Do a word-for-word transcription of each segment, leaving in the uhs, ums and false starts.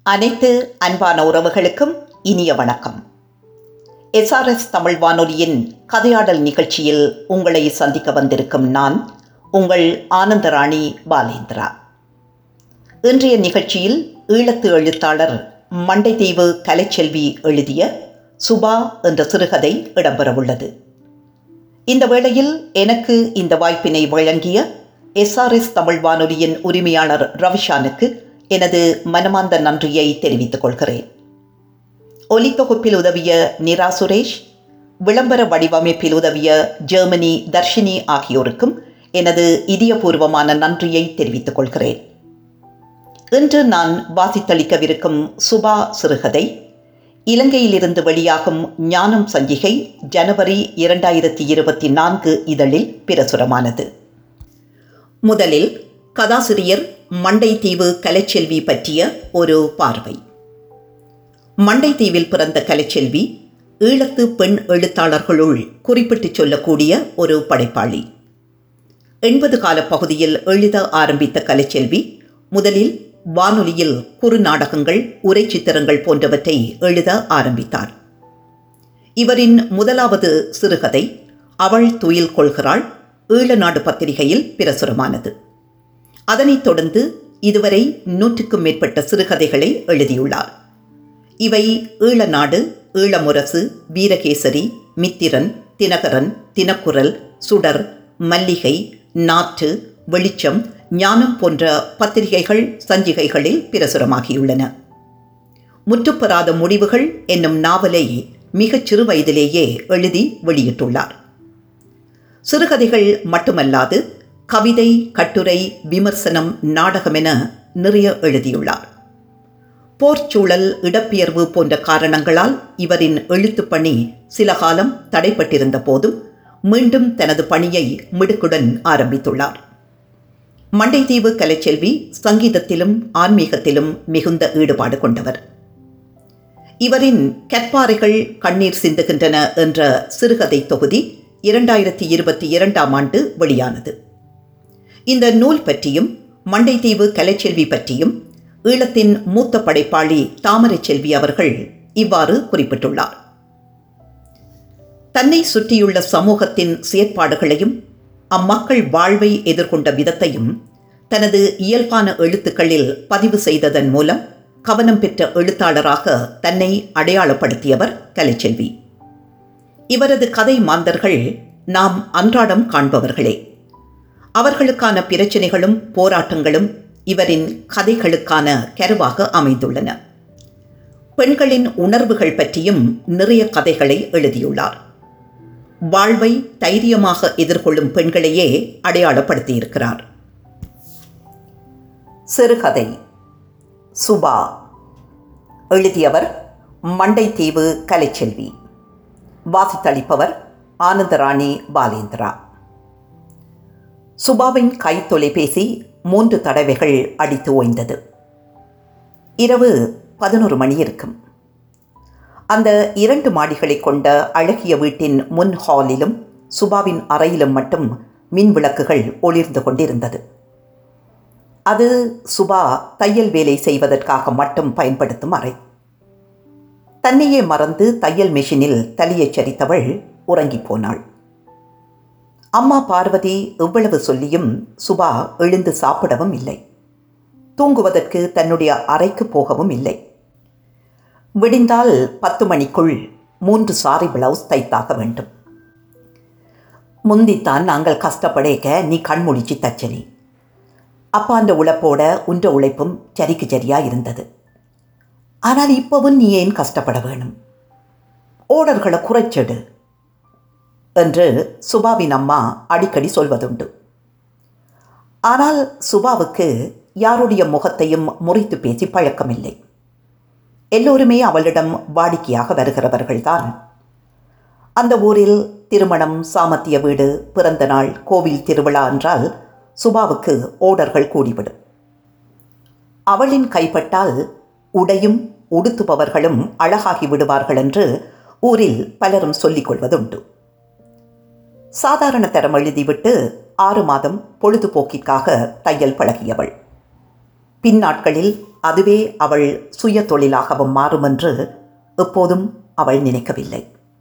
அனைத்து அன்பான உறவுகளுக்கும் இனிய வணக்கம். எஸ்ஆர்எஸ் தமிழ் வானொலியின் கதையாடல் நிகழ்ச்சியில் உங்களை சந்திக்க வந்திருக்கும் நான் உங்கள் ஆனந்தராணி பாலேந்திரா. இன்றைய நிகழ்ச்சியில் ஈழத்து எழுத்தாளர் மண்டைதீவு கலைச்செல்வி எழுதிய சுபா என்ற சிறுகதை இடம்பெறவுள்ளது. இந்த வேளையில் எனக்கு இந்த வாய்ப்பினை வழங்கிய எஸ்ஆர்எஸ் தமிழ் வானொலியின் உரிமையாளர் ரவிஷானுக்கு எனது மனமார்ந்த நன்றியை தெரிவித்துக் கொள்கிறேன். ஒலித்தொகுப்பில் உதவிய நிரா சுரேஷ், விளம்பர வடிவமைப்பில் உதவிய ஜெர்மனி தர்ஷினி ஆகியோருக்கும் எனது இதயபூர்வமான நன்றியை தெரிவித்துக் கொள்கிறேன். இன்று நான் வாசித்தளிக்கவிருக்கும் சுபா சிறுகதை இலங்கையிலிருந்து வெளியாகும் ஞானம் சஞ்சிகை ஜனவரி இரண்டாயிரத்தி இருபத்தி நான்கு இதழில் பிரசுரமானது. முதலில் கதாசிரியர் மண்டைதீவு கலைச்செல்வி பற்றிய ஒரு பார்வை. மண்டைதீவில் பிறந்த கலைச்செல்வி ஈழத்து பெண் எழுத்தாளர்களுள் குறிப்பிட்டு சொல்லக்கூடிய ஒரு படைப்பாளி. எண்பது கால பகுதியில் எழுத ஆரம்பித்த கலைச்செல்வி முதலில் வானொலியில் குறுநாடகங்கள், உரை சித்திரங்கள் போன்றவற்றை எழுத ஆரம்பித்தார். இவரின் முதலாவது சிறுகதை அவள் துயில் கொள்கிறாள் ஈழநாடு பத்திரிகையில் பிரசுரமானது. அதனைத் தொடர்ந்து இதுவரை நூற்றுக்கும் மேற்பட்ட சிறுகதைகளை எழுதியுள்ளார். இவை ஈழநாடு, ஈழமுரசு, வீரகேசரி, மித்திரன், தினகரன், தினக்குரல், சுடர், மல்லிகை, நாற்று, வெளிச்சம், ஞானம் போன்ற பத்திரிகைகள் சஞ்சிகைகளில் பிரசுரமாகியுள்ளன. முற்றுப்பெறாத முடிவுகள் என்னும் நாவலை மிகச் சிறு வயதிலேயே எழுதி வெளியிட்டுள்ளார். சிறுகதைகள் மட்டுமல்லாது கவிதை, கட்டுரை, விமர்சனம், நாடகம் என நிறைய எழுதியுள்ளார். போர்ச்சூழல், இடப்பெயர்வு போன்ற காரணங்களால் இவரின் எழுத்துப் பணி சில காலம் தடைப்பட்டிருந்த போதும் மீண்டும் தனது பணியை மிடுக்குடன் ஆரம்பித்துள்ளார். மண்டைதீவு கலைச்செல்வி சங்கீதத்திலும் ஆன்மீகத்திலும் மிகுந்த ஈடுபாடு கொண்டவர். இவரின் கற்பாறைகள் கண்ணீர் சிந்துகின்றன என்ற சிறுகதை தொகுதி இரண்டாயிரத்தி இருபத்தி இரண்டாம் ஆண்டு வெளியானது. இந்த நூல் பற்றியும் மண்டைதீவு கலைச்செல்வி பற்றியும் ஈழத்தின் மூத்த படைப்பாளி தாமரை செல்வி அவர்கள் இவ்வாறு குறிப்பிட்டுள்ளார். தன்னை சுற்றியுள்ள சமூகத்தின் செயற்பாடுகளையும் அம்மக்கள் வாழ்வை எதிர்கொண்ட விதத்தையும் தனது இயல்பான எழுத்துக்களில் பதிவு செய்ததன் மூலம் கவனம் பெற்ற எழுத்தாளராக தன்னை அடையாளப்படுத்தியவர் கலைச்செல்வி. இவரது கதை மாந்தர்கள் நாம் அன்றாடம் காண்பவர்களே. அவர்களுக்கான பிரச்சனைகளும் போராட்டங்களும் இவரின் கதைகளுக்கான கருவாக அமைந்துள்ளன. பெண்களின் உணர்வுகள் பற்றியும் நிறைய கதைகளை எழுதியுள்ளார். வாழ்வை தைரியமாக எதிர்கொள்ளும் பெண்களையே அடையாளப்படுத்தியிருக்கிறார். சிறுகதை சுபா. எழுதியவர் மண்டைதீவு கலைச்செல்வி. வாசித்தளிப்பவர் ஆனந்தராணி பாலேந்திரா. சுபாவின் கை தொலைபேசி மூன்று தடவைகள் அடித்து ஓய்ந்தது. இரவு பதினொரு மணி இருக்கும். அந்த இரண்டு மாடிகளை கொண்ட அழகிய வீட்டின் முன் ஹாலிலும் சுபாவின் அறையிலும் மட்டும் மின் விளக்குகள் ஒளிர்ந்து கொண்டிருந்தது. அது சுபா தையல் வேலை செய்வதற்காக மட்டும் பயன்படுத்தும் அறை. தன்னையே மறந்து தையல் மெஷினில் தலையைச் சரித்தவள் உறங்கி போனாள். அம்மா பார்வதி எவ்வளவு சொல்லியும் சுபா எழுந்து சாப்பிடவும் இல்லை. தூங்குவதற்கு தன்னுடைய அறைக்கு போகவும் இல்லை. விடிந்தால் பத்து மணிக்குள் மூன்று சாரி பிளவுஸ் தைத்தாக வேண்டும். முந்தித்தான் நாங்கள் கஷ்டப்படேக்க நீ கண்முழிச்சு தச்சனி. அப்பா அந்த உழைப்போட உன்ற உழைப்பும் சரிக்கு சரியா இருந்தது. ஆனால் இப்பவும் நீ ஏன் கஷ்டப்பட வேணும்? ஓடர்களை குறைச்செடு என்று சுபாவின் அம்மா அடிக்கடி சொல்வதுண்டு. ஆனால் சுபாவுக்கு யாருடைய முகத்தையும் முறித்து பேசி பழக்கமில்லை. எல்லோருமே அவளிடம் வாடிக்கையாக வருகிறவர்கள்தான். அந்த ஊரில் திருமணம், சாமத்திய வீடு, பிறந்த நாள், கோவில் திருவிழா என்றால் சுபாவுக்கு ஓடர்கள் கூடிவிடும். அவளின் கைப்பட்டால் உடையும் உடுத்துபவர்களும் அழகாகி விடுவார்கள் என்று ஊரில் பலரும் சொல்லிக் கொள்வதுண்டு. சாதாரண தரம் எழுதிவிட்டு ஆறு மாதம் பொழுதுபோக்கிற்காக தையல் பழகியவள். பின்னாட்களில் அதுவே அவள் சுய தொழிலாகவும் மாறுமென்று எப்போதும் அவள் நினைக்கவில்லை.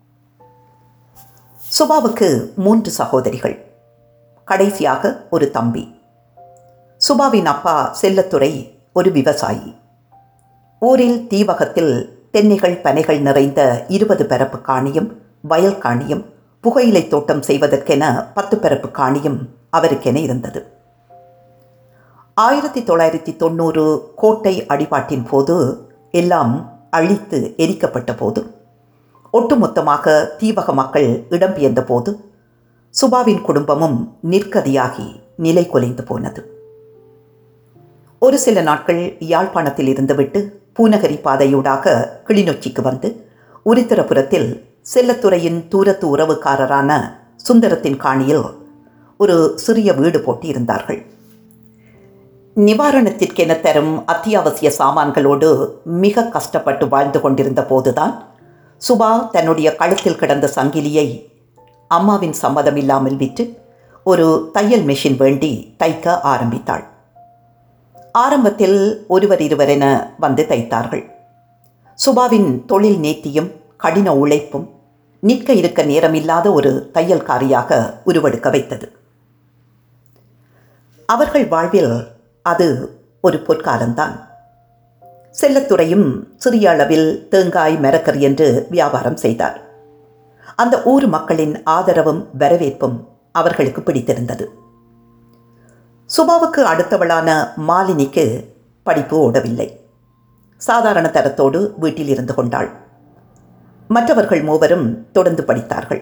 சுபாவுக்கு மூன்று சகோதரிகள், கடைசியாக ஒரு தம்பி. சுபாவின் அப்பா செல்லத்துரை ஒரு விவசாயி. ஊரில் தீவகத்தில் தென்னைகள் பனைகள் நிறைந்த இருபது பரப்பு காணியும் வயல் காணியும் புகையிலை தோட்டம் செய்வதற்கென பத்து பரப்பு காணியும் அவருக்கென இருந்தது. ஆயிரத்தி தொள்ளாயிரத்தி தொண்ணூறு கோட்டை அடிபாட்டின் போது எல்லாம் அழித்து எரிக்கப்பட்ட போது, ஒட்டுமொத்தமாக தீவக மக்கள் இடம்பெயர்ந்த போது சுபாவின் குடும்பமும் நிற்கதியாகி நிலை குலைந்து போனது. ஒரு சில நாட்கள் யாழ்ப்பாணத்தில் இருந்துவிட்டு பூநகரி பாதையூடாக கிளிநொச்சிக்கு வந்து உருத்திரபுரத்தில் செல்லத்துறையின் தூரத்து உறவுக்காரரான சுந்தரத்தின் காணியில் ஒரு சிறிய வீடு போட்டு இருந்தார்கள். நிவாரணத்திற்கென தரும் அத்தியாவசிய சாமான்களோடு மிக கஷ்டப்பட்டு வாழ்ந்து கொண்டிருந்த போதுதான் சுபா தன்னுடைய கழுத்தில் கிடந்த சங்கிலியை அம்மாவின் சம்மதம் இல்லாமல் விற்று ஒரு தையல் மெஷின் வேண்டி தைக்க ஆரம்பித்தாள். ஆரம்பத்தில் ஒருவர் இருவரென வந்து தைத்தார்கள். சுபாவின் தொழில் நேர்த்தியும் கடின உழைப்பும் நிற்க இருக்க நேரமில்லாத ஒரு தையல்காரியாக உருவெடுக்க வைத்தது. அவர்கள் வாழ்வில் அது ஒரு பொற்காலம்தான். செல்லத்துறையும் சிறிய அளவில் தேங்காய் மரக்கறி என்று வியாபாரம் செய்தார். அந்த ஊர் மக்களின் ஆதரவும் வரவேற்பும் அவர்களுக்கு பிடித்திருந்தது. சுபாவுக்கு அடுத்தவளான மாலினிக்கு படிப்பு ஓடவில்லை. சாதாரண தரத்தோடு வீட்டில் இருந்து கொண்டாள். மற்றவர்கள் மூவரும் தொடர்ந்து படித்தார்கள்.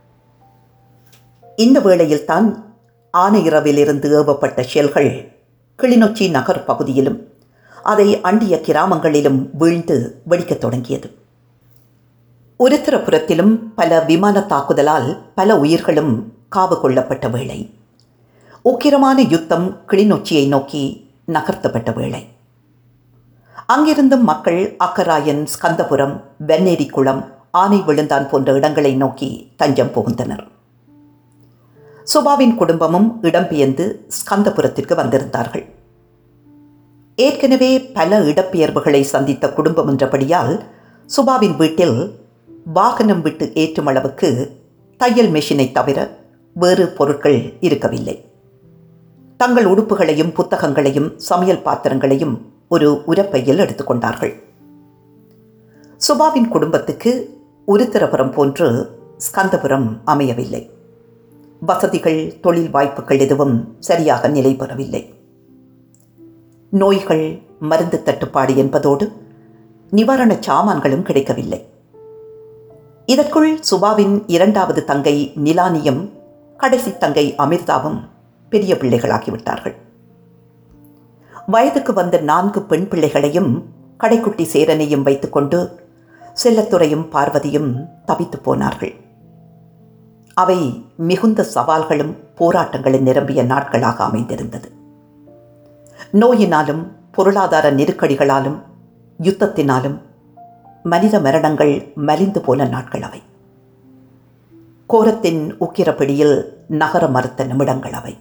இந்த வேளையில்தான் ஆனையிறவிலிருந்து ஏவப்பட்ட ஷெல்கள் கிளிநொச்சி நகர் பகுதியிலும் அதை அண்டிய கிராமங்களிலும் வீழ்ந்து வெடிக்கத் தொடங்கியது. உருத்திரபுரத்திலும் பல விமான தாக்குதலால் பல உயிர்களும் காவு கொள்ளப்பட்ட வேளை. உக்கிரமான யுத்தம் கிளிநொச்சியை நோக்கி நகர்த்தப்பட்ட வேளை. அங்கிருந்தும் மக்கள் அக்கராயன், ஸ்கந்தபுரம், வெண்ணேரி குளம், ஆனை விழுந்தான் போன்ற இடங்களை நோக்கி தஞ்சம் புகுந்தனர். சுபாவின் குடும்பமும் இடம்பெயர்ந்து ஸ்கந்தபுரத்திற்கு வந்திருந்தார்கள். ஏற்கனவே பல இடப்பெயர்வுகளை சந்தித்த குடும்பம் என்றபடியால் சுபாவின் வீட்டில் வாகனம் விட்டு ஏற்றும் அளவுக்கு தையல் மெஷினை தவிர வேறு பொருட்கள் இருக்கவில்லை. தங்கள் உடுப்புகளையும் புத்தகங்களையும் சமையல் பாத்திரங்களையும் ஒரு உரப்பையில் எடுத்துக்கொண்டார்கள். சுபாவின் குடும்பத்துக்கு உருத்திரபுரம் போன்று ஸ்கந்தபுரம் அமையவில்லை. வசதிகள், தொழில் வாய்ப்புகள் எதுவும் சரியாக நிலை பெறவில்லை. நோய்கள், மருந்து தட்டுப்பாடு என்பதோடு நிவாரண சாமான்களும் கிடைக்கவில்லை. இதற்குள் சுபாவின் இரண்டாவது தங்கை நிலானியும் கடைசி தங்கை அமிர்தாவும் பெரிய பிள்ளைகளாகிவிட்டார்கள். வயதுக்கு வந்த நான்கு பெண் பிள்ளைகளையும் கடைக்குட்டி சேரனையும் வைத்துக்கொண்டு செல்லத்துறையும் பார்வதியும் தவித்து போனார்கள். அவை மிகுந்த சவால்களும் போராட்டங்களும் நிரம்பிய நாட்களாக அமைந்திருந்தது. நோயினாலும் பொருளாதார நெருக்கடிகளாலும் யுத்தத்தினாலும் மனித மரணங்கள் மலிந்து போன நாட்கள் அவை. கோரத்தின் உக்கிரப்பிடியில் நகர மறுத்த நிமிடங்கள் அவை.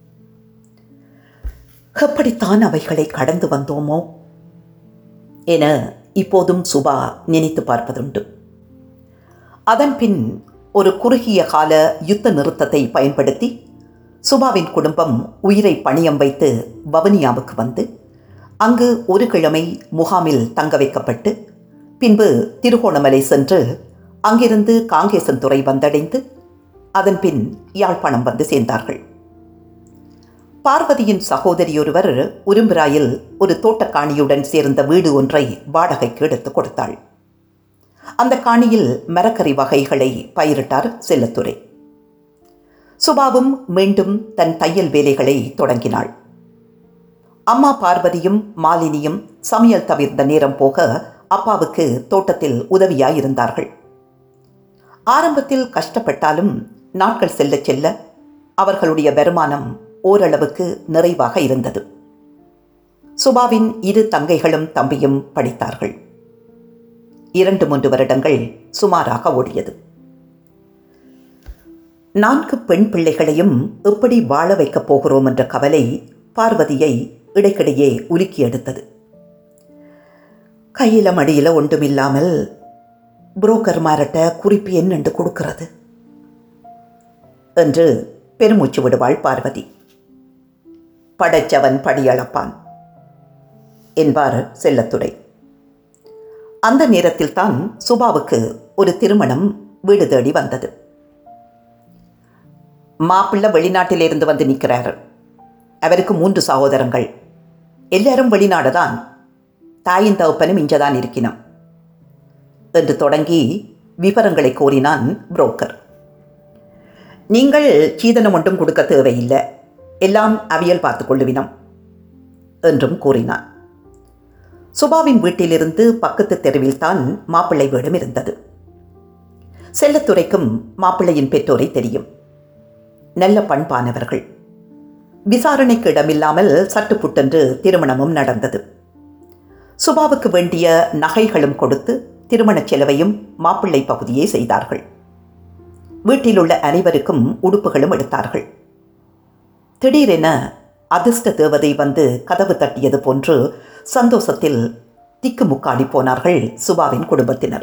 எப்படித்தான் அவைகளை கடந்து வந்தோமோ என இப்போதும் சுபா நினைத்து பார்ப்பதுண்டு. அதன்பின் ஒரு குறுகிய கால யுத்த நிறுத்தத்தை பயன்படுத்தி சுபாவின் குடும்பம் உயிரை பணியம் வைத்து வவுனியாவுக்கு வந்து அங்கு ஒரு கிழமை முகாமில் தங்க வைக்கப்பட்டு பின்பு திருகோணமலை சென்று அங்கிருந்து காங்கேசன்துறை வந்தடைந்து அதன்பின் யாழ்ப்பாணம் வந்து சேர்ந்தார்கள். பார்வதியின் சகோதரியொருவர் உரும்பிராயில் ஒரு தோட்டக்காணியுடன் சேர்ந்த வீடு ஒன்றை வாடகைக்கு எடுத்து கொடுத்தாள். அந்த காணியில் மரக்கறி வகைகளை பயிரிட்டார் செல்லத்துறை. சுபாவும் மீண்டும் தன் தையல் வேலைகளை தொடங்கினாள். அம்மா பார்வதியும் மாலினியும் சமையல் தவிர்த்த நேரம் போக அப்பாவுக்கு தோட்டத்தில் உதவியாயிருந்தார்கள். ஆரம்பத்தில் கஷ்டப்பட்டாலும் நாட்கள் செல்ல செல்ல அவர்களுடைய வருமானம் ஓரளவுக்கு நிறைவாக இருந்தது. சுபாவின் இரு தங்கைகளும் தம்பியும் படித்தார்கள். இரண்டு மூன்று வருடங்கள் சுமாராக ஓடியது. நான்கு பெண் பிள்ளைகளையும் எப்படி வாழ வைக்கப் போகிறோம் என்ற கவலை பார்வதியை இடைக்கிடையே உலுக்கி எடுத்தது. கையில் மடியில் ஒன்றுமில்லாமல் புரோக்கர் மாரட்ட குறிப்பு என்னென்று கொடுக்கிறது என்று பெருமூச்சு விடுவாள் பார்வதி. படைச்சவன் படியளப்பான் என்பார் செல்லத்துரை. அந்த நேரத்தில் தான் சுபாவுக்கு ஒரு திருமணம் வீடு தேடி வந்தது. மாப்பிள்ளை வெளிநாட்டிலிருந்து வந்து நிற்கிறார். அவருக்கு மூன்று சகோதரங்கள். எல்லாரும் வெளிநாடு தான். தாயின் தகப்பனும் இஞ்சதான் இருக்கினோம் என்று தொடங்கி விவரங்களை கோரினான் புரோக்கர். நீங்கள் சீதனம் ஒன்றும் கொடுக்க தேவையில்லை, எல்லாம் அவியல் பார்த்து கொள்ளுவினோம் என்றும் கூறினான். சுபாவின் வீட்டிலிருந்து பக்கத்து தெருவில் தான் மாப்பிள்ளை வீடும் இருந்தது. செல்லத்துரைக்கும் மாப்பிள்ளையின் பெற்றோரை தெரியும். நல்ல பண்பானவர்கள். விசாரணைக்கு இடமில்லாமல் சட்டுப்புட்டென்று திருமணமும் நடந்தது. சுபாவுக்கு வேண்டிய நகைகளும் கொடுத்து திருமணச் செலவையும் மாப்பிள்ளை பகுதியே செய்தார்கள். வீட்டில் உள்ள அனைவருக்கும் உடுப்புகளும் எடுத்தார்கள். திடீரென அதிர்ஷ்ட தேவதை வந்து கதவு தட்டியது போன்று சந்தோஷத்தில் திக்குமுக்காடி போனார்கள் சுபாவின் குடும்பத்தினர்.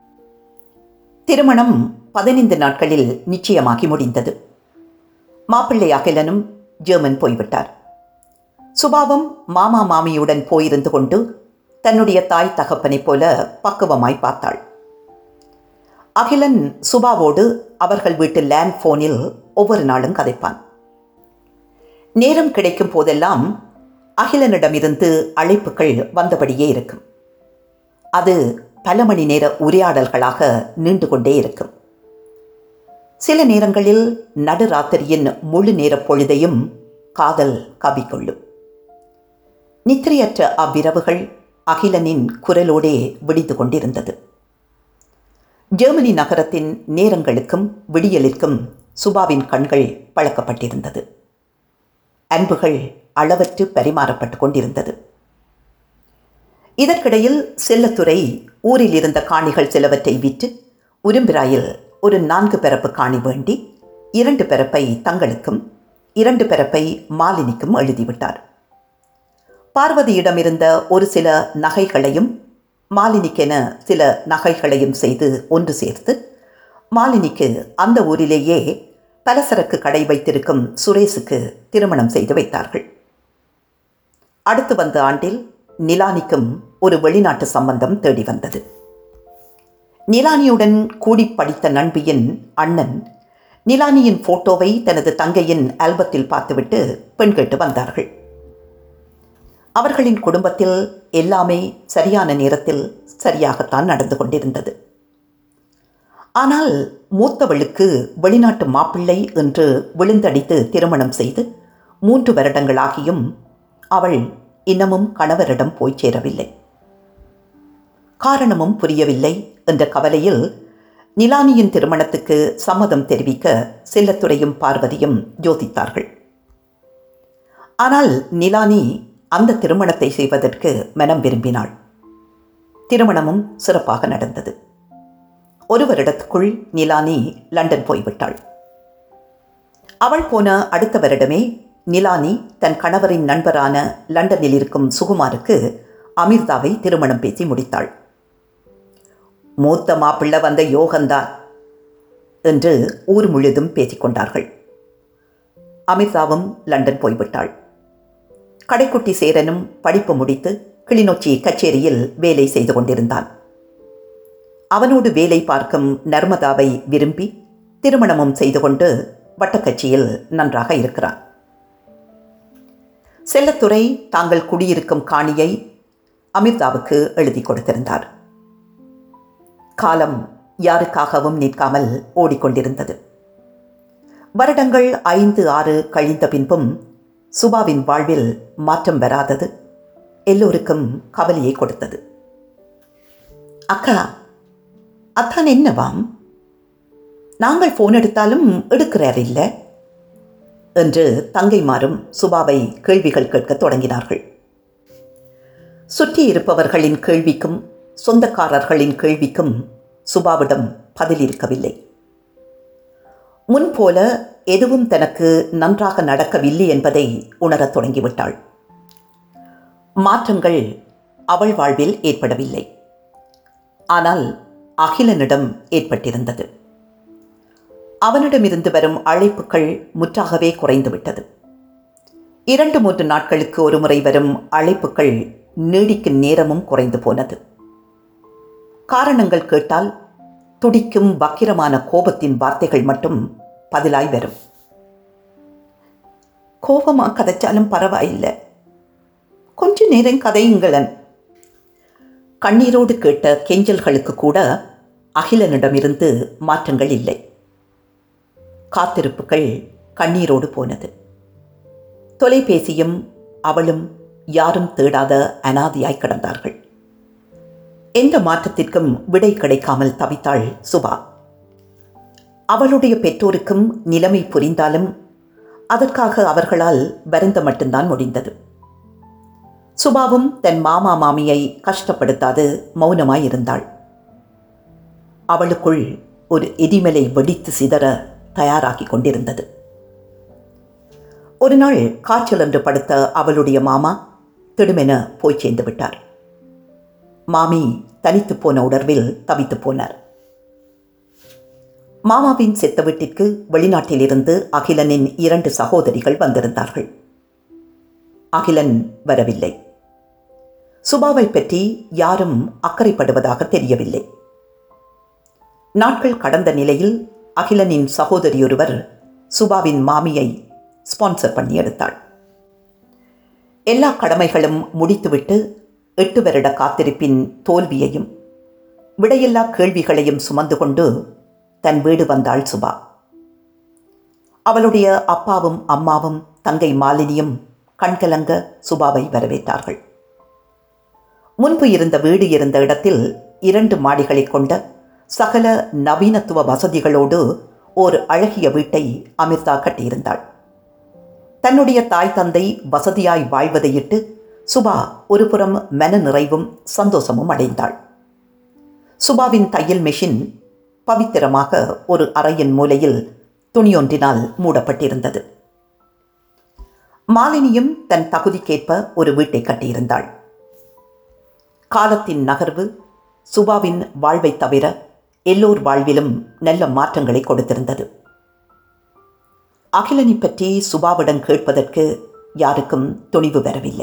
திருமணம் பதினைந்து நாட்களில் நிச்சயமாகி முடிந்தது. மாப்பிள்ளை அகிலனும் ஜெர்மன் போய்விட்டார். சுபாவும் மாமா மாமியுடன் போயிருந்து கொண்டு தன்னுடைய தாய் தகப்பனைப் போல பக்குவமாய் பார்த்தாள். அகிலன் சுபாவோடு அவர்கள் வீட்டு லேண்ட் போனில் ஒவ்வொரு நாளும் கதைப்பான். நேரம் கிடைக்கும் போதெல்லாம் அகிலனிடமிருந்து அழைப்புகள் வந்தபடியே இருக்கும். அது பல மணி நேர உரையாடல்களாக நீண்டு கொண்டே இருக்கும். சில நேரங்களில் நடுராத்திரியின் முழு நேர பொழுதையும் காதல் கவிக்கொள்ளும். நித்திரையற்ற அவ்விரவுகள் அகிலனின் குரலோடே விடிந்து கொண்டிருந்தது. ஜெர்மனி நகரத்தின் நேரங்களுக்கும் விடியலிற்கும் சுபாவின் கண்கள் பழக்கப்பட்டிருந்தது. அன்புகள் அளவற்று பரிமாறப்பட்டு கொண்டிருந்தது. இதற்கிடையில் செல்லத்துரை ஊரில் இருந்த காணிகள் சிலவற்றை விற்று உரும்பிராயில் ஒரு நான்கு பிறப்பு காணி வேண்டி இரண்டு பிறப்பை தங்களுக்கும் இரண்டு பிறப்பை மாலினிக்கும் எழுதிவிட்டார். பார்வதியிடமிருந்த ஒரு சில நகைகளையும் மாலினிக்கென சில நகைகளையும் செய்து ஒன்று சேர்த்து மாலினிக்கு அந்த ஊரிலேயே பலசரக்கு கடை வைத்திருக்கும் சுரேஷுக்கு திருமணம் செய்து வைத்தார்கள். அடுத்து வந்த ஆண்டில் நிலானிக்கும் ஒரு வெளிநாட்டு சம்பந்தம் தேடி வந்தது. நிலானியுடன் கூடி படித்த நண்பியின் அண்ணன் நிலானியின் போட்டோவை தனது தங்கையின் ஆல்பத்தில் பார்த்துவிட்டு பெண் கேட்டு வந்தார்கள். அவர்களின் குடும்பத்தில் எல்லாமே சரியான நேரத்தில் சரியாகத்தான் நடந்து கொண்டிருந்தது. ஆனால் மூத்தவளுக்கு வெளிநாட்டு மாப்பிள்ளை என்று விழுந்தடித்து திருமணம் செய்து மூன்று வருடங்களாகியும் அவள் இன்னமும் கணவரிடம் போய் சேரவில்லை. காரணமும் புரியவில்லை என்ற கவலையில் நிலானியின் திருமணத்துக்கு சம்மதம் தெரிவிக்க செல்லத்துரையும் பார்வதியும் யோசித்தார்கள். ஆனால் நிலானி அந்த திருமணத்தை செய்வதற்கு மனம் விரும்பினாள். திருமணமும் சிறப்பாக நடந்தது. ஒரு வருடத்துக்குள் நிலானி லண்டன் போய்விட்டாள். அவள் போன அடுத்த வருடமே நிலானி தன் கணவரின் நண்பரான லண்டனில் இருக்கும் சுகுமாருக்கு அமிர்தாவை திருமணம் பேசி முடித்தாள். மூத்த மாப்பிள்ளை வந்த யோகந்தான் என்று ஊர் முழுதும் பேசிக்கொண்டார்கள். அமிர்தாவும் லண்டன் போய்விட்டாள். கடைக்குட்டி சேரனும் படிப்பு முடித்து கிளிநொச்சி கச்சேரியில் வேலை செய்து கொண்டிருந்தான். அவனோடு வேலை பார்க்கும் நர்மதாவை விரும்பி திருமணமும் செய்து கொண்டு வட்டக்கட்சியில் நன்றாக இருக்கிறான். செல்லத்துரை தாங்கள் குடியிருக்கும் காணியை அமிர்தாவுக்கு எழுதி கொடுத்திருந்தார். காலம் யாருக்காகவும் நிற்காமல் ஓடிக்கொண்டிருந்தது. வருடங்கள் ஐந்து ஆறு கழிந்த பின்பும் சுபாவின் வாழ்வில் மாற்றம் வராதது எல்லோருக்கும் கவலையை கொடுத்தது. அக்கா, அத்தான் என்னவாம்? நாங்கள் போன் எடுத்தாலும் எடுக்கிறார் இல்லை என்று தங்கைமாரும் சுபாவை கேள்விகள் கேட்க தொடங்கினார்கள். சுற்றி இருப்பவர்களின் கேள்விக்கும் சொந்தக்காரர்களின் கேள்விக்கும் சுபாவிடம் பதில் இருக்கவில்லை. முன்போல எதுவும் தனக்கு நன்றாக நடக்கவில்லை என்பதை உணரத் தொடங்கிவிட்டாள். மாற்றங்கள் அவள் வாழ்வில் ஏற்படவில்லை. ஆனால் அகிலனிடம் ஏற்பட்டிருந்தது. அவனிடமிருந்து வரும் அழைப்புகள் முற்றாகவே குறைந்துவிட்டது. இரண்டு மூன்று நாட்களுக்கு ஒரு முறை வரும் அழைப்புகள் நீடிக்கும் நேரமும் குறைந்து போனது. காரணங்கள் கேட்டால் துடிக்கும் வக்கிரமான கோபத்தின் வார்த்தைகள் மட்டும் பதிலாய் வரும். கோபமா கதைச்சாலும் பரவாயில்லை, கொஞ்ச நேரம் கதையுங்களன். கண்ணீரோடு கேட்ட கெஞ்சல்களுக்கு கூட அகிலனிடமிருந்து மாற்றங்கள் இல்லை. காத்திருப்புகள் கண்ணீரோடு போனது. தொலைபேசியும் அவளும் யாரும் தேடாத அனாதையாய் கிடந்தார்கள். எந்த மாற்றத்திற்கும் விடை கிடைக்காமல் தவித்தாள் சுபா. அவளுடைய பெற்றோருக்கும் நிலைமை புரிந்தாலும் அதற்காக அவர்களால் வருந்த மட்டும்தான் முடிந்தது. சுபாவும் தன் மாமா மாமியை கஷ்டப்படுத்தாது மௌனமாய் இருந்தாள். அவளுக்குள் ஒரு எரிமலை வெடித்து சிதற தயாராகி கொண்டிருந்தது. ஒரு நாள் காய்ச்சல் என்று படுத்த அவளுடைய மாமா திடுமென போய் சேர்ந்து விட்டார். மாமி தனித்து போன உணர்வில் தவித்து போனார். மாமாவின் செத்த வீட்டிற்கு வெளிநாட்டிலிருந்து அகிலனின் இரண்டு சகோதரிகள் வந்திருந்தார்கள். அகிலன் வரவில்லை. சுபாவை பற்றி யாரும் அக்கறைப்படுவதாக தெரியவில்லை. நாட்கள் கடந்த நிலையில் அகிலனின் சகோதரியொருவர் சுபாவின் மாமியை ஸ்பான்சர் பண்ணி எடுத்தாள். எல்லா கடமைகளும் முடித்துவிட்டு எட்டு வருட காத்திருப்பின் தோல்வியையும் விடையில்லா கேள்விகளையும் சுமந்து கொண்டு தன் வீடு வந்தாள் சுபா. அவளுடைய அப்பாவும் அம்மாவும் தங்கை மாலினியும் கண்கலங்க சுபாவை வரவேற்றார்கள். முன்பு இருந்த வீடு இருந்த இடத்தில் இரண்டு மாடிகளை கொண்ட சகல நவீனத்துவ வசதிகளோடு ஓர் அழகிய வீட்டை அமிர்தா கட்டியிருந்தாள். தன்னுடைய தாய் தந்தை வசதியாய் வாழ்வதையிட்டு சுபா ஒரு புறம் மன நிறைவும் சந்தோஷமும் அடைந்தாள். சுபாவின் தையல் மெஷின் பவித்திரமாக ஒரு அறையின் மூலையில் துணியொன்றினால் மூடப்பட்டிருந்தது. மாலினியும் தன் தகுதிக்கேற்ப ஒரு வீட்டை கட்டியிருந்தாள். காலத்தின் நகர்வு சுபாவின் வாழ்வை தவிர எல்லோர் வாழ்விலும் நல்ல மாற்றங்களை கொடுத்திருந்தது. அகிலனை பற்றி சுபாவிடம் கேட்பதற்கு யாருக்கும் துணிவு வரவில்லை.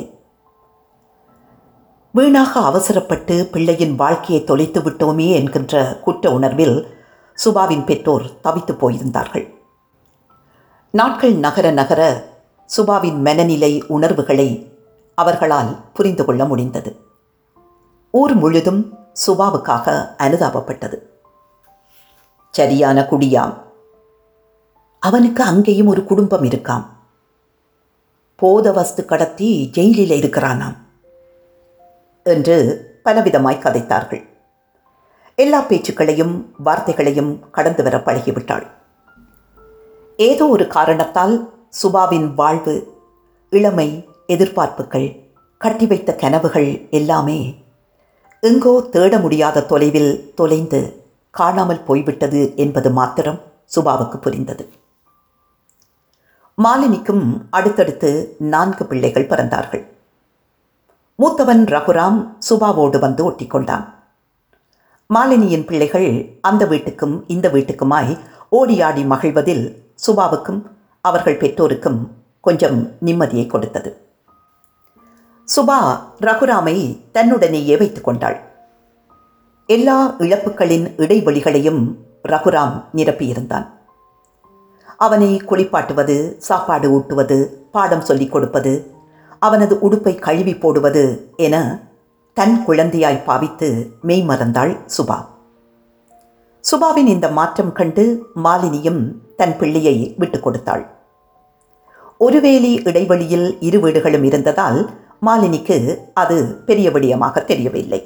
வீணாக அவசரப்பட்டு பிள்ளையின் வாழ்க்கையை தொலைத்து விட்டோமே என்கின்ற குற்ற உணர்வில் சுபாவின் பெற்றோர் தவித்து போயிருந்தார்கள். நாட்கள் நகர நகர சுபாவின் மனநிலை உணர்வுகளை அவர்களால் புரிந்து கொள்ள முடிந்தது. ஊர் முழுதும் சுபாவுக்காக அனுதாபப்பட்டது. சரியான குடியாம், அவனுக்கு அங்கேயும் ஒரு குடும்பம் இருக்காம், போத வஸ்து கடத்தி ஜெயிலில் இருக்கிறானாம் என்று பலவிதமாய் கதைத்தார்கள். எல்லா பேச்சுக்களையும் வார்த்தைகளையும் கடந்து வர பழகிவிட்டாள். ஏதோ ஒரு காரணத்தால் சுபாவின் வாழ்வு, இளமை, எதிர்பார்ப்புகள், கட்டி வைத்த கனவுகள் எல்லாமே எங்கோ தேட முடியாத தொலைவில் தொலைந்து காணாமல் போய்விட்டது என்பது மாத்திரம் சுபாவுக்கு புரிந்தது. மாலினிக்கும் அடுத்தடுத்து நான்கு பிள்ளைகள் பிறந்தார்கள். மூத்தவன் ரகுராம் சுபாவோடு வந்து ஒட்டிக்கொண்டான். மாலினியின் பிள்ளைகள் அந்த வீட்டுக்கும் இந்த வீட்டுக்குமாய் ஓடியாடி மகிழ்வதில் சுபாவுக்கும் அவர்கள் பெற்றோருக்கும் கொஞ்சம் நிம்மதியை கொடுத்தது. சுபா ரகுராமை தன்னுடனேயே வைத்துக் கொண்டாள். எல்லா இழப்புகளின் இடைவெளிகளையும் ரகுராம் நிரப்பியிருந்தான். அவனை குளிப்பாட்டுவது, சாப்பாடு ஊட்டுவது, பாடம் சொல்லிக் கொடுப்பது, அவனது உடுப்பை கழுவி போடுவது என தன் குழந்தையாய் பாவித்து மெய்மறந்தாள் சுபா. சுபாவின் இந்த மாற்றம் கண்டு மாலினியும் தன் பிள்ளையை விட்டுக் கொடுத்தாள். ஒருவேளை இடைவெளியில் இரு வீடுகளும் இருந்ததால் மாலினிக்கு அது பெரிய விடயமாக தெரியவில்லை.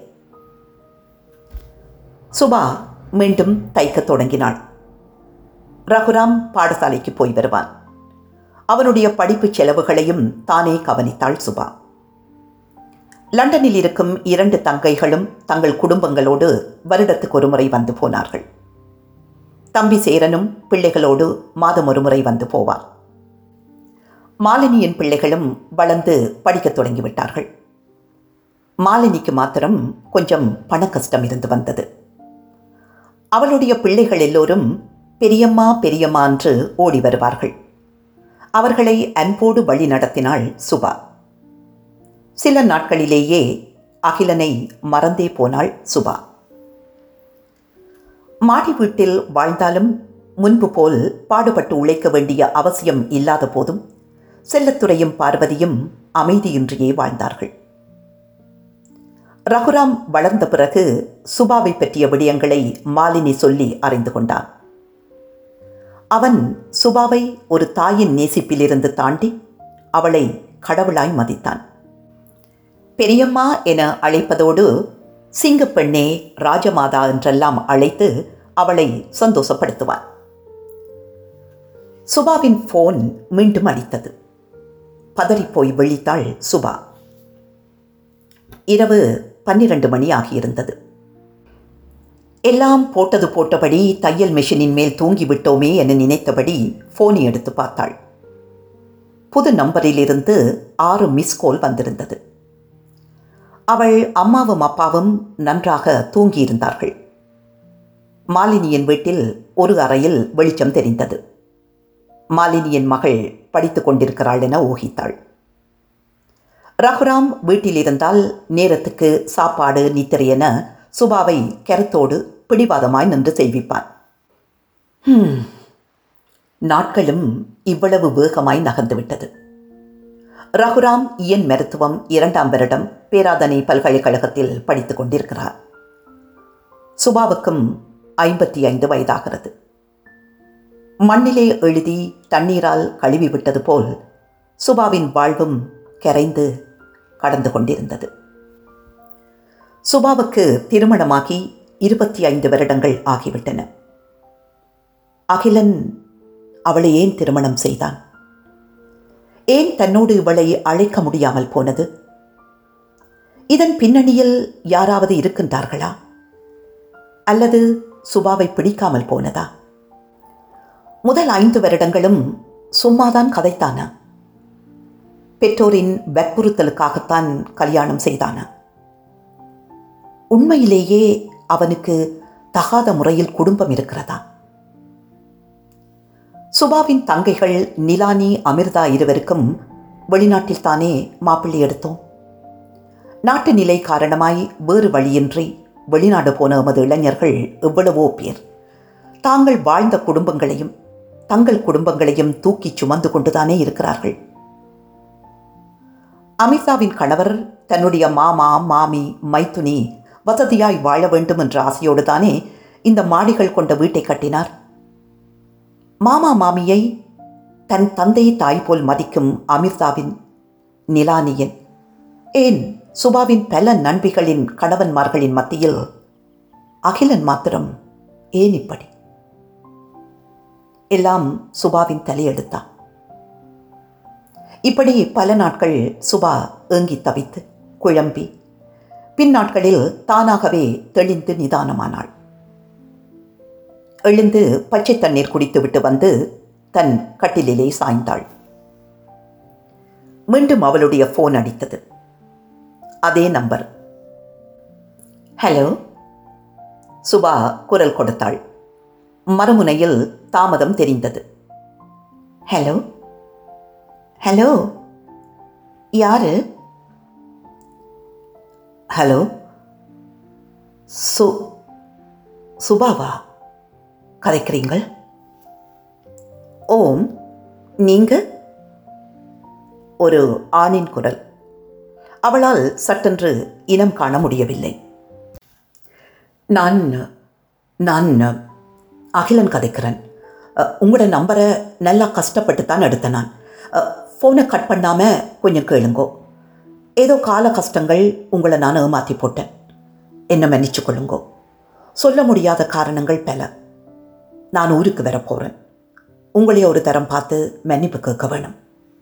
சுபா மீண்டும் தைக்கத் தொடங்கினாள். ரகுராம் பாடசாலைக்கு போய் வருவான். அவனுடைய படிப்பு செலவுகளையும் தானே கவனித்தாள் சுபா. லண்டனில் இருக்கும் இரண்டு தங்கைகளும் தங்கள் குடும்பங்களோடு வருடத்துக்கு ஒரு முறை வந்து போனார்கள். தம்பி சேரனும் பிள்ளைகளோடு மாதம் ஒரு முறை வந்து போவார். மாலினியின் பிள்ளைகளும் வளர்ந்து படிக்கத் தொடங்கிவிட்டார்கள். மாலினிக்கு மாத்திரம் கொஞ்சம் பண கஷ்டம் இருந்து வந்தது. அவளுடைய பிள்ளைகள் எல்லோரும் பெரியம்மா பெரியம்மா என்று ஓடி வருவார்கள். அவர்களை அன்போடு வழி நடத்தினாள் சுபா. சில நாட்களிலேயே அகிலனை மறந்தே போனாள் சுபா. மாடி வீட்டில் வாழ்ந்தாலும் முன்பு போல் பாடுபட்டு உழைக்க வேண்டிய அவசியம் இல்லாத போதும் செல்லத்துறையும் பார்வதியும் அமைதியின்றியே வாழ்ந்தார்கள். ரகுராம் வளர்ந்த பிறகு சுபாவை பற்றிய விடயங்களை மாலினி சொல்லி அறிந்து கொண்டான். அவன் சுபாவை ஒரு தாயின் நேசிப்பிலிருந்து தாண்டி அவளை கடவுளாய் மதித்தான். பெரியம்மா என அழைப்பதோடு சிங்கப்பெண்ணே, ராஜமாதா என்றெல்லாம் அழைத்து அவளை சந்தோஷப்படுத்துவான். சுபாவின் போன் மீண்டும் அடித்தது. பதறிப்போய் விழித்தாள் சுபா. இரவு பன்னிரண்டு மணி ஆகியிருந்தது. எல்லாம் போட்டது போட்டபடி தையல் மெஷினின் மேல் தூங்கிவிட்டோமே என நினைத்தபடி போனை எடுத்து பார்த்தாள். புது நம்பரிலிருந்து ஆறு மிஸ்கோல் வந்திருந்தது. அவள் அம்மாவும் அப்பாவும் நன்றாக தூங்கியிருந்தார்கள். மாலினியின் வீட்டில் ஒரு அறையில் வெளிச்சம் தெரிந்தது. மாலினியின் மகள் படித்துக் கொண்டிருக்கிறாள் என ஊகித்தாள். ரகுராம் வீட்டில் இருந்தால் நேரத்துக்கு சாப்பாடு நித்திரை என சுபாவை கருத்தோடு பிடிவாதமாய் நின்று செய்விப்பான். ஹம் நாட்களும் இவ்வளவு வேகமாய் நகர்ந்துவிட்டது. ரகுராம் இயன் மருத்துவம் இரண்டாம் வருடம் பேராதனை பல்கலைக்கழகத்தில் படித்துக் கொண்டிருக்கிறார். சுபாவுக்கும் ஐம்பத்தி ஐந்து வயதாகிறது. மண்ணிலே எழுதி தண்ணீரால் கழுவிவிட்டது போல் சுபாவின் வாழ்வும் கரைந்து கடந்து கொண்டிருந்தது. சுபாவுக்கு திருமணமாகி இருபத்தி ஐந்து வருடங்கள் ஆகிவிட்டன. அகிலன் அவளை ஏன் திருமணம் செய்தான்? ஏன் தன்னோடு இவளை அழைக்க முடியாமல் போனது? இதன் பின்னணியில் யாராவது இருக்கின்றார்களா? அல்லது சுபாவை பிடிக்காமல் போனதா? முதல் ஐந்து வருடங்களும் சும்மாதான் கதைத்தானா? பெற்றோரின் வற்புறுத்தலுக்காகத்தான் கல்யாணம் செய்தானா? உண்மையிலேயே அவனுக்கு தகாத முறையில் குடும்பம் இருக்கிறதா? சுபாவின் தங்கைகள் நிலானி, அமிர்தா இருவருக்கும் வெளிநாட்டில் தானே மாப்பிள்ளை எடுத்தோம். நாட்டு நிலை காரணமாய் வேறு வழியின்றி வெளிநாடு போன எமது இளைஞர்கள் எவ்வளவோ பேர் தாங்கள் வாழ்ந்த குடும்பங்களையும் தங்கள் குடும்பங்களையும் தூக்கி சுமந்து கொண்டுதானே இருக்கிறார்கள். அமிர்தாவின் கணவர் தன்னுடைய மாமா, மாமி, மைத்துனி வசதியாய் வாழ வேண்டும் என்ற ஆசையோடு தானே இந்த மாடிகள் கொண்ட வீட்டை கட்டினார். மாமா மாமியை தன் தந்தை தாய் போல் மதிக்கும் அமிர்தாவின், நிலானியின், ஏன் சுபாவின் பல நண்பிகளின் கணவன்மார்களின் மத்தியில் அகிலன் மாத்திரம் ஏன் இப்படி? எல்லாம் சுபாவின் தலையெடுத்தான். இப்படி பல நாட்கள் சுபா ஏங்கி தவித்து குழம்பி பின் நாட்களில் தானாகவே தெளிந்து நிதானமானாள். எழுந்து பச்சை தண்ணீர் குடித்துவிட்டு வந்து தன் கட்டிலே சாய்ந்தாள். மீண்டும் அவளுடைய போன் அடித்தது. அதே நம்பர். ஹலோ, சுபா குரல் கொடுத்தாள். மறுமுனையில் தாமதம் தெரிந்தது. ஹலோ ஹலோ யாரு? ஹலோ, சு சுபாவா கதைக்கிறீங்கள்? ஓம், நீங்க? ஒரு ஆணின் குரல். அவளால் சட்டென்று இனம் காண முடியவில்லை. நான் நான் அகிலன் கதைக்கிறேன். உங்களோட நம்பரை நல்லா கஷ்டப்பட்டு தான் எடுத்தேன். நான் ஃபோனை கட் பண்ணாமல் கொஞ்சம் கேளுங்கோ. ஏதோ கால கஷ்டங்கள் உங்களை நான் ஏமாற்றி போட்டேன். என்ன மன்னிச்சு கொள்ளுங்கோ. சொல்ல முடியாத காரணங்கள் பல. நான் ஊருக்கு வர போகிறேன். உங்களே ஒரு தரம் பார்த்து மன்னிப்பு கேட்க வேணும்.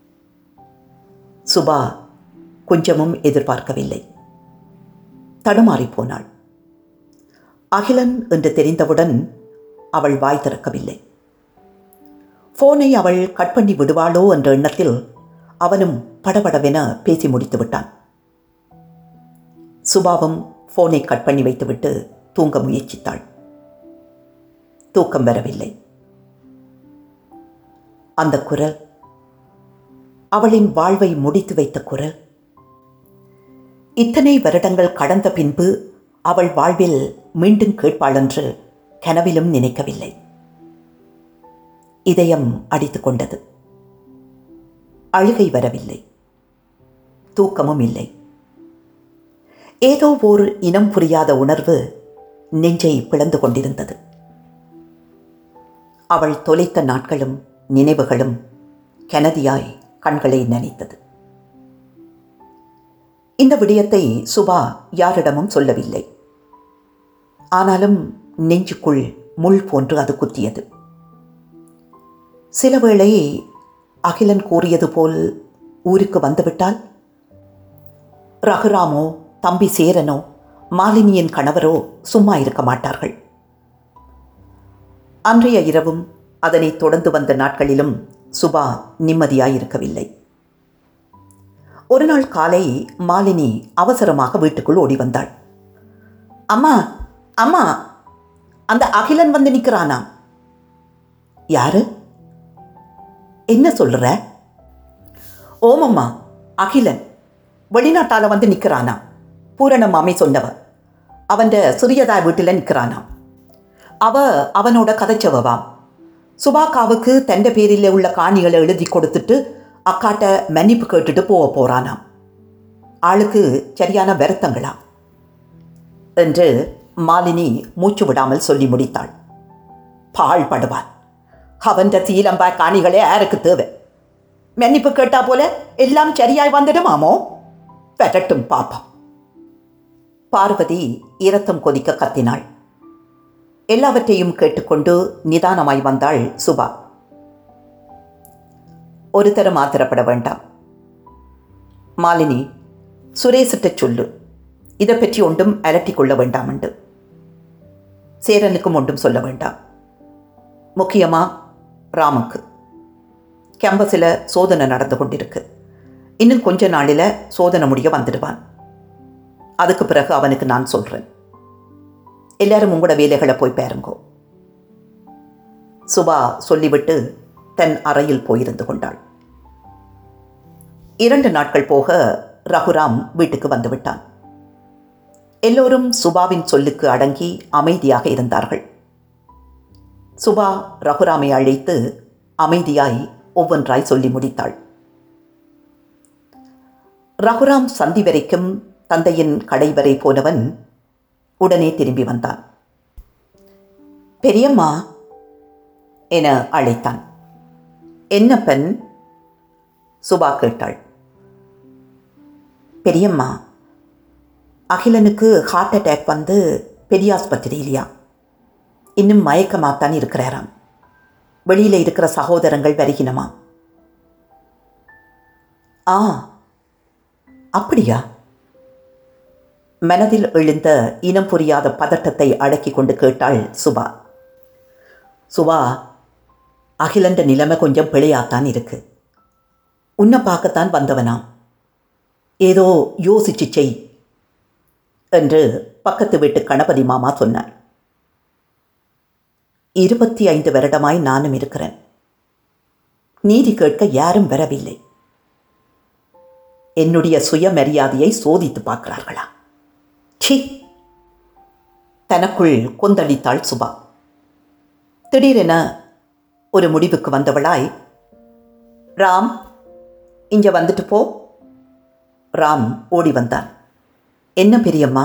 சுபா கொஞ்சமும் எதிர்பார்க்கவில்லை. தடுமாறி போனாள். அகிலன் என்று தெரிந்தவுடன் அவள் வாய் திறக்கவில்லை. ஃபோனை அவள் கட் பண்ணி விடுவாளோ என்ற எண்ணத்தில் அவனும் படபடவென பேசி முடித்து விட்டான். சுபாவும் ஃபோனை கட் பண்ணி வைத்துவிட்டு தூங்க முயற்சித்தாள். தூக்கம் வரவில்லை. அந்த குரல், அவளின் வாழ்வை முடித்து வைத்த குரல். இத்தனை வருடங்கள் கடந்த பின்பு அவள் வாழ்வில் மீண்டும் கேட்பாள் என்று கனவிலும் நினைக்கவில்லை. இதயம் அடித்து கொண்டது. அழுகை வரவில்லை. தூக்கமும் இல்லை. ஏதோ ஓர் இனம் புரியாத உணர்வு நெஞ்சை பிளந்து கொண்டிருந்தது. அவள் தொலைத்த நாட்களும் நினைவுகளும் கனதியாய் கண்களை நனைத்தது. இந்த விடயத்தை சுபா யாரிடமும் சொல்லவில்லை. ஆனாலும் நெஞ்சுக்குள் முள் போன்று அது குத்தியது. சில வேளை அகிலன் கூறியது போல் ஊருக்கு வந்துவிட்டால் ரகுராமோ தம்பி சேரனோ மாலினியின் கணவரோ சும்மா இருக்க மாட்டார்கள். அன்றைய இரவும் அதனை தொடர்ந்து வந்த நாட்களிலும் சுபா நிம்மதியாயிருக்கவில்லை. ஒரு நாள் காலை மாலினி அவசரமாக வீட்டுக்குள் ஓடி வந்தாள். அம்மா அம்மா, அந்த அகிலன் வந்து நிற்கிறானாம். யாரு? என்ன சொல்ற? ஓமம்மா, அகிலன் வெளிநாட்டால வந்து நிற்கிறானா. பூரண மாமி சொன்னவ. அவன் சிறியதாய் வீட்டில் நிற்கிறானாம். அவ அவனோட கதைச்சவாம். சுபாக்காவுக்கு தண்ட பேரில் உள்ள காணிகளை எழுதி கொடுத்துட்டு அக்காட்ட மன்னிப்பு கேட்டுட்டு போக போறானாம். ஆளுக்கு சரியான வருத்தங்களா என்று மாலினி மூச்சு விடாமல் சொல்லி முடித்தாள். பால் படுவான். அவன் சீலம்பா காணிகளே யாருக்கு தேவை? மன்னிப்பு கேட்டா போல எல்லாம் சரியாய் வந்துடுமாமோ? பெறட்டும் பாப்பம். பார்வதி இரத்தம் கொதிக்க கத்தினாள். எல்லாவற்றையும் கேட்டுக்கொண்டு நிதானமாய் வந்தாள் சுபா. ஒரு தரம் ஆத்திரப்பட வேண்டாம் மாலினி. சுரேசிட்ட சொல்லு, இதை பற்றி ஒன்றும் அலட்டி கொள்ள வேண்டாம் என்று. சேரனுக்கும் ஒன்றும் சொல்ல வேண்டாம். முக்கியமா ராமுக்கு. கேம்பஸில் சோதனை நடந்து கொண்டிருக்கு. இன்னும் கொஞ்ச நாளில் சோதனை முடிய வந்துடுவான். அதுக்கு பிறகு அவனுக்கு நான் சொல்கிறேன். எல்லாரும் உங்களோட வேலைகளை போய் பாருங்கோ. சுபா சொல்லிவிட்டு தன் அறையில் போயிருந்து கொண்டாள். இரண்டு நாட்கள் போக ரகுராம் வீட்டுக்கு வந்துவிட்டான். எல்லோரும் சுபாவின் சொல்லுக்கு அடங்கி அமைதியாக இருந்தார்கள். சுபா ரகுராமை அழைத்து அமைதியாய் ஒவ்வொன்றாய் சொல்லி முடித்தாள். ரகுராம் சந்தி வரைக்கும் தந்தையின் கடை வரை போனவன் உடனே திரும்பி வந்தான். பெரியம்மா என அழைத்தான். என்ன பெண்? சுபா கேட்டாள். பெரியம்மா, அகிலனுக்கு ஹார்ட் அட்டாக் வந்து பெரிய ஆஸ்பத்திரியிலையா. இன்னும் மயக்கமாத்தான் இருக்கிறாராம். வெளியில் இருக்கிற சகோதரங்கள் வருகினமா. ஆ, அப்படியா? மனதில் எழுந்த இனம் புரியாத பதட்டத்தை அடக்கி கொண்டு கேட்டாள் சுபா. சுபா, அகிலண்ட நிலைமை கொஞ்சம் பிழையாத்தான் இருக்கு. உன்னை பார்க்கத்தான் வந்தவனாம். ஏதோ யோசிச்சு செய் என்று பக்கத்து வீட்டு கணபதி மாமா சொன்னார். இருபத்தி ஐந்து வருடமாய் நானும் இருக்கிறேன். நீதி கேட்க யாரும் வரவில்லை. என்னுடைய சுயமரியாதையை சோதித்து பார்க்கிறார்களா? சி! தனக்குள் கொந்தளித்தாள் சுபா. திடீரென ஒரு முடிவுக்கு வந்தவளாய், ராம், இங்க வந்துட்டு போ. ராம் ஓடி வந்தான். என்ன பெரியம்மா?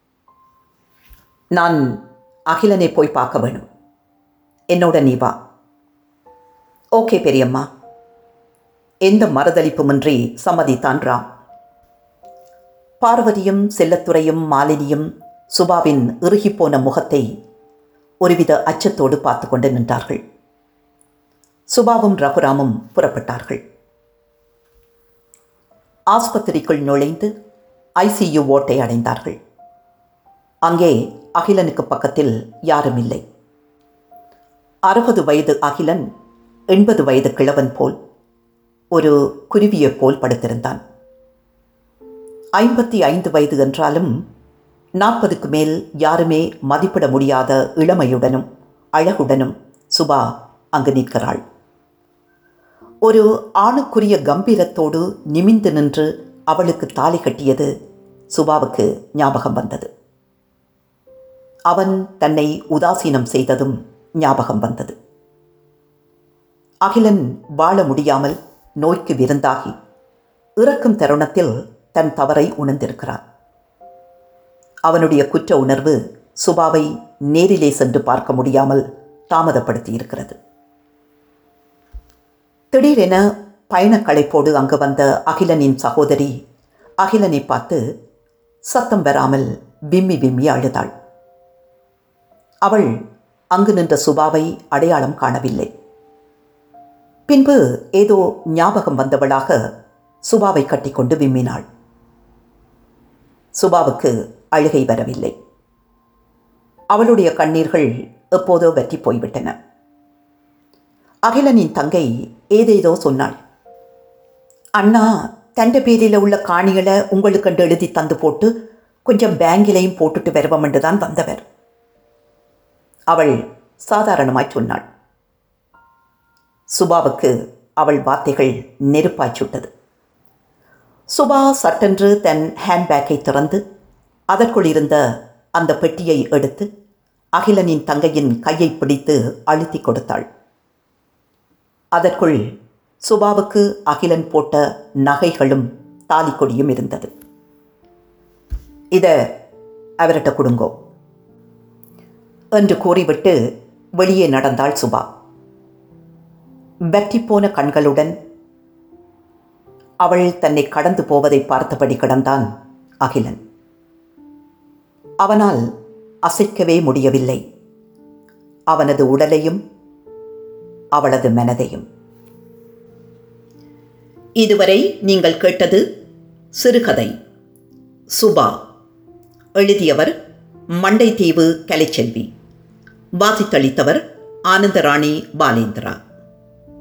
நான் அகிலனை போய் பார்க்க வேணும். என்னோட நீ வா. ஓகே பெரியம்மா. எந்த மறுதளிப்புமின்றி சம்மதித்தான் ராம். பார்வதியும் செல்லத்துறையும் மாலினியும் சுபாவின் இறுகிப்போன முகத்தை ஒருவித அச்சத்தோடு பார்த்து கொண்டு நின்றார்கள். சுபாவும் ரகுராமும் புறப்பட்டார்கள். ஆஸ்பத்திரிக்குள் நுழைந்து ஐசியு ஓட்டை அடைந்தார்கள். அங்கே அகிலனுக்கு பக்கத்தில் யாரும் இல்லை. அறுபது வயது அகிலன் எண்பது வயது கிழவன் போல் ஒரு குருவியைப் போல் படுத்திருந்தான். ஐம்பத்தி ஐந்து வயது என்றாலும் நாற்பதுக்கு மேல் யாருமே மதிப்பிட முடியாத இளமையுடனும் அழகுடனும் சுபா அங்கு நிற்கிறாள். ஒரு ஆணுக்குரிய கம்பீரத்தோடு நிமிந்து நின்று அவளுக்கு தாலி கட்டியது சுபாவுக்கு ஞாபகம் வந்தது. அவன் தன்னை உதாசீனம் செய்ததும் ஞாபகம் வந்தது. அகிலன் வாழ முடியாமல் நோய்க்கு விருந்தாகி இறக்கும் தருணத்தில் தன் தவறை உணர்ந்திருக்கிறான். அவனுடைய குற்ற உணர்வு சுபாவை நேரிலே சென்று பார்க்க முடியாமல் தாமதப்படுத்தி இருக்கிறது. திடீரென பயணக்களைப்போடு அங்கு வந்த அகிலனின் சகோதரி அகிலனை பார்த்து சத்தம் வராமல் விம்மி விம்மி அழுதாள். அவள் அங்கு நின்ற சுபாவை அடையாளம் காணவில்லை. பின்பு ஏதோ ஞாபகம் வந்தவளாக சுபாவை கட்டிக்கொண்டு விம்மினாள். சுபாவுக்கு அழுகை வரவில்லை. அவளுடைய கண்ணீர்கள் எப்போதோ வற்றி போய்விட்டன. அகிலனின் தங்கை ஏதேதோ சொன்னாள். அண்ணா தண்ட பேரில் உள்ள காணிகளை உங்களுக்கென்று எழுதி தந்து போட்டு கொஞ்சம் பேங்கிலையும் போட்டுட்டு வருவோம் என்றுதான் வந்தவர். அவள் சாதாரணமாய் சொன்னாள். சுபாவுக்கு அவள் வார்த்தைகள் நெருப்பாய் சுட்டது. சுபா சட்டென்று தன் ஹேண்ட்பேக்கை திறந்து அதற்குள் இருந்த அந்த பெட்டியை எடுத்து அகிலனின் தங்கையின் கையை பிடித்து அழுத்தி கொடுத்தாள். அதற்குள் சுபாவுக்கு அகிலன் போட்ட நகைகளும் தாலிக்கொடியும் இருந்தது. இதை அவர்கிட்ட கொடுங்கோ என்று கூறிவிட்டு வெளியே நடந்தாள் சுபா. வற்றிப்போன கண்களுடன் அவள் தன்னை கடந்து போவதை பார்த்தபடி கிடந்தான் அகிலன். அவனால் அசைக்கவே முடியவில்லை அவனது உடலையும் அவளது மனதையும். இதுவரை நீங்கள் கேட்டது சிறுகதை சுபா. எழுதியவர் மண்டைத்தீவு கலைச்செல்வி. வாசித்தளித்தவர் ஆனந்தராணி பாலேந்திரா.